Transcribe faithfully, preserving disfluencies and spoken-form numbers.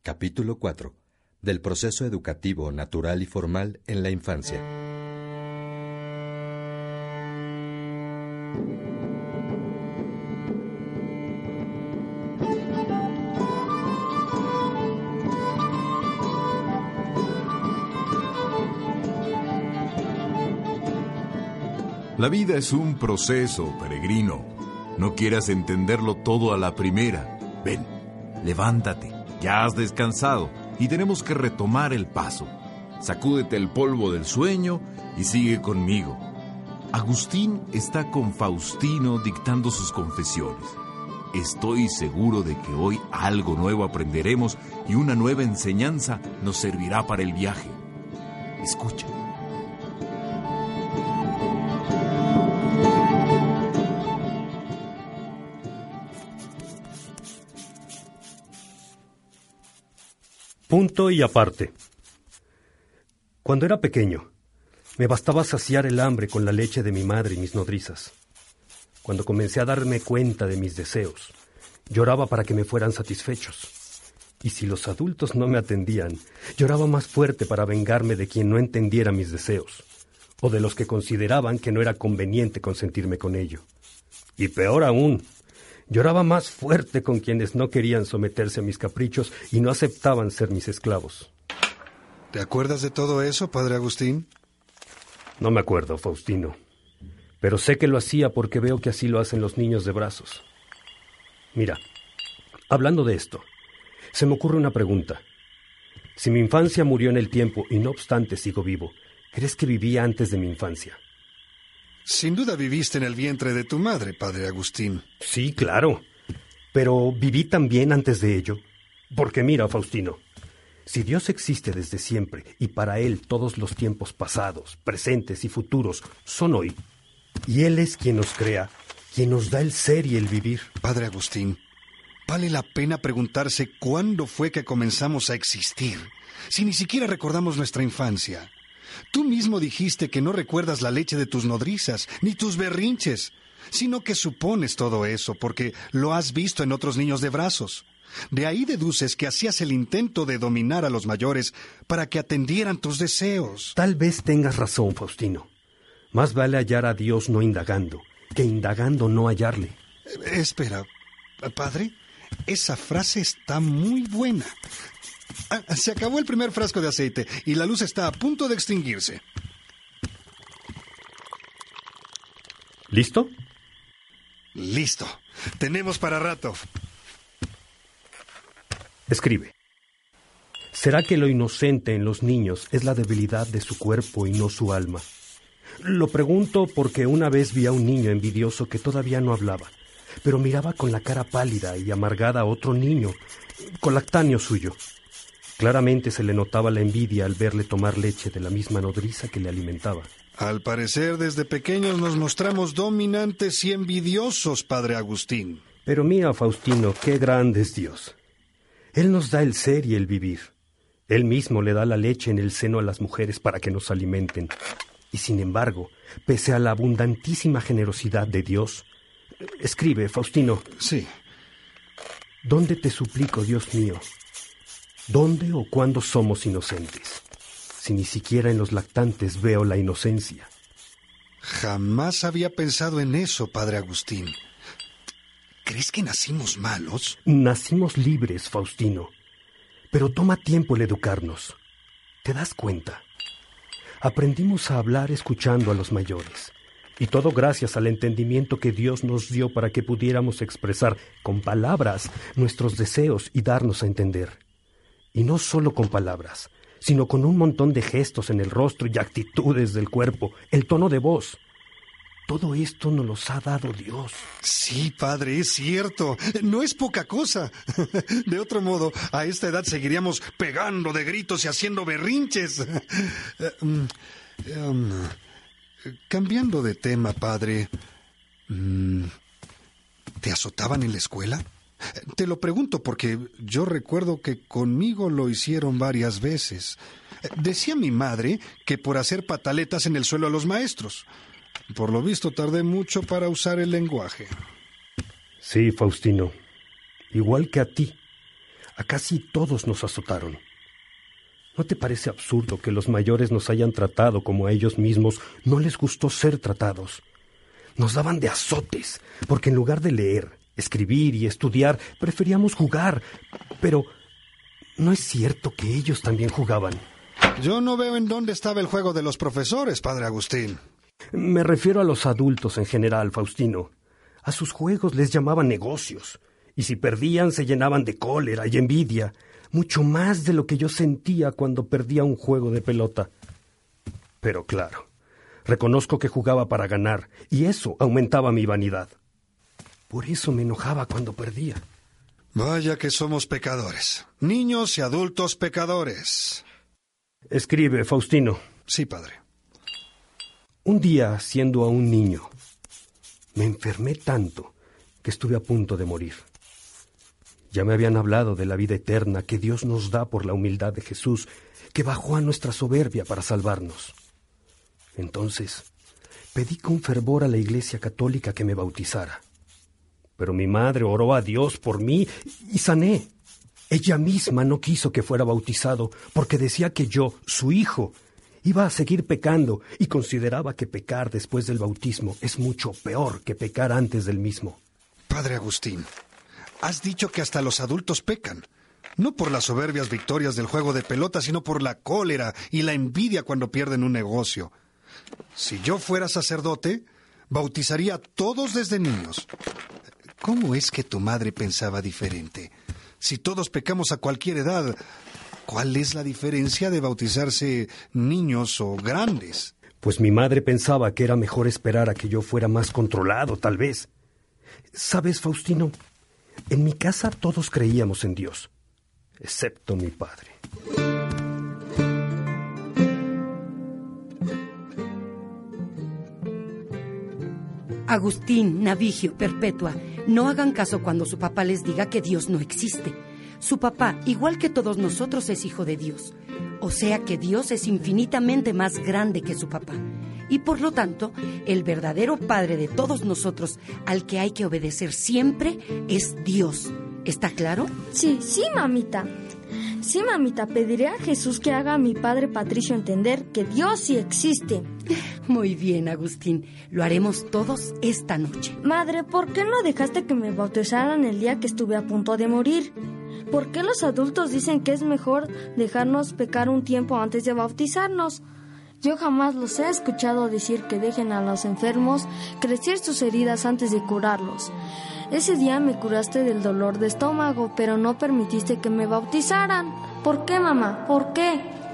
Capítulo cuatro. Del proceso educativo natural y formal en la infancia. La vida es un proceso, peregrino. No quieras entenderlo todo a la primera. Ven, levántate, ya has descansado y tenemos que retomar el paso. Sacúdete el polvo del sueño y sigue conmigo. Agustín está con Faustino dictando sus confesiones. Estoy seguro de que hoy algo nuevo aprenderemos y una nueva enseñanza nos servirá para el viaje. Escucha. Punto y aparte. Cuando era pequeño, me bastaba saciar el hambre con la leche de mi madre y mis nodrizas. Cuando comencé a darme cuenta de mis deseos, lloraba para que me fueran satisfechos. Y si los adultos no me atendían, lloraba más fuerte para vengarme de quien no entendiera mis deseos, o de los que consideraban que no era conveniente consentirme con ello. Y peor aún, lloraba más fuerte con quienes no querían someterse a mis caprichos y no aceptaban ser mis esclavos. ¿Te acuerdas de todo eso, padre Agustín? No me acuerdo, Faustino. Pero sé que lo hacía porque veo que así lo hacen los niños de brazos. Mira, hablando de esto, se me ocurre una pregunta. Si mi infancia murió en el tiempo y no obstante sigo vivo, ¿crees que vivía antes de mi infancia? Sin duda viviste en el vientre de tu madre, padre Agustín. Sí, claro. Pero ¿viví también antes de ello? Porque mira, Faustino, si Dios existe desde siempre y para Él todos los tiempos pasados, presentes y futuros son hoy, y Él es quien nos crea, quien nos da el ser y el vivir. Padre Agustín, vale la pena preguntarse cuándo fue que comenzamos a existir, si ni siquiera recordamos nuestra infancia. Tú mismo dijiste que no recuerdas la leche de tus nodrizas, ni tus berrinches, sino que supones todo eso porque lo has visto en otros niños de brazos. De ahí deduces que hacías el intento de dominar a los mayores para que atendieran tus deseos. Tal vez tengas razón, Faustino. Más vale hallar a Dios no indagando, que indagando no hallarle. Eh, espera, padre, esa frase está muy buena. Ah, se acabó el primer frasco de aceite y la luz está a punto de extinguirse. ¿Listo? Listo. Tenemos para rato. Escribe. ¿Será que lo inocente en los niños es la debilidad de su cuerpo y no su alma? Lo pregunto porque una vez vi a un niño envidioso que todavía no hablaba, pero miraba con la cara pálida y amargada a otro niño, colactáneo suyo. Claramente se le notaba la envidia al verle tomar leche de la misma nodriza que le alimentaba. Al parecer, desde pequeños nos mostramos dominantes y envidiosos, padre Agustín. Pero mira, Faustino, qué grande es Dios. Él nos da el ser y el vivir. Él mismo le da la leche en el seno a las mujeres para que nos alimenten. Y sin embargo, pese a la abundantísima generosidad de Dios... Escribe, Faustino. Sí. ¿Dónde te suplico, Dios mío? ¿Dónde o cuándo somos inocentes? Si ni siquiera en los lactantes veo la inocencia. Jamás había pensado en eso, padre Agustín. ¿Crees que nacimos malos? Nacimos libres, Faustino. Pero toma tiempo el educarnos. ¿Te das cuenta? Aprendimos a hablar escuchando a los mayores. Y todo gracias al entendimiento que Dios nos dio para que pudiéramos expresar con palabras nuestros deseos y darnos a entender. Y no solo con palabras, sino con un montón de gestos en el rostro y actitudes del cuerpo, el tono de voz. Todo esto nos los ha dado Dios. Sí, padre, es cierto. No es poca cosa. De otro modo, a esta edad seguiríamos pegando de gritos y haciendo berrinches. um, um, cambiando de tema, padre, um, ¿te azotaban en la escuela? Te lo pregunto porque yo recuerdo que conmigo lo hicieron varias veces. Decía mi madre que por hacer pataletas en el suelo a los maestros. Por lo visto tardé mucho para usar el lenguaje. Sí, Faustino. Igual que a ti. A casi todos nos azotaron. ¿No te parece absurdo que los mayores nos hayan tratado como a ellos mismos no les gustó ser tratados? Nos daban de azotes, porque en lugar de leer, escribir y estudiar, preferíamos jugar. Pero ¿no es cierto que ellos también jugaban? Yo no veo en dónde estaba el juego de los profesores, padre Agustín. Me refiero a los adultos en general, Faustino. A sus juegos les llamaban negocios, y si perdían se llenaban de cólera y envidia, mucho más de lo que yo sentía cuando perdía un juego de pelota. Pero claro, reconozco que jugaba para ganar, y eso aumentaba mi vanidad. Por eso me enojaba cuando perdía. Vaya que somos pecadores. Niños y adultos pecadores. Escribe, Faustino. Sí, padre. Un día, siendo aún niño, me enfermé tanto que estuve a punto de morir. Ya me habían hablado de la vida eterna que Dios nos da por la humildad de Jesús, que bajó a nuestra soberbia para salvarnos. Entonces, pedí con fervor a la Iglesia Católica que me bautizara. Pero mi madre oró a Dios por mí y sané. Ella misma no quiso que fuera bautizado porque decía que yo, su hijo, iba a seguir pecando y consideraba que pecar después del bautismo es mucho peor que pecar antes del mismo. Padre Agustín, has dicho que hasta los adultos pecan. No por las soberbias victorias del juego de pelota, sino por la cólera y la envidia cuando pierden un negocio. Si yo fuera sacerdote, bautizaría a todos desde niños. ¿Cómo es que tu madre pensaba diferente? Si todos pecamos a cualquier edad, ¿cuál es la diferencia de bautizarse niños o grandes? Pues mi madre pensaba que era mejor esperar a que yo fuera más controlado, tal vez. ¿Sabes, Faustino? En mi casa todos creíamos en Dios, excepto mi padre. Agustín, Navigio, Perpetua, no hagan caso cuando su papá les diga que Dios no existe. Su papá, igual que todos nosotros, es hijo de Dios. O sea que Dios es infinitamente más grande que su papá. Y por lo tanto, el verdadero padre de todos nosotros, al que hay que obedecer siempre, es Dios. ¿Está claro? Sí, sí, mamita. Sí, mamita, pediré a Jesús que haga a mi padre Patricio entender que Dios sí existe. Muy bien, Agustín. Lo haremos todos esta noche. Madre, ¿por qué no dejaste que me bautizaran el día que estuve a punto de morir? ¿Por qué los adultos dicen que es mejor dejarnos pecar un tiempo antes de bautizarnos? Yo jamás los he escuchado decir que dejen a los enfermos crecer sus heridas antes de curarlos. Ese día me curaste del dolor de estómago, pero no permitiste que me bautizaran. ¿Por qué, mamá? ¿Por qué?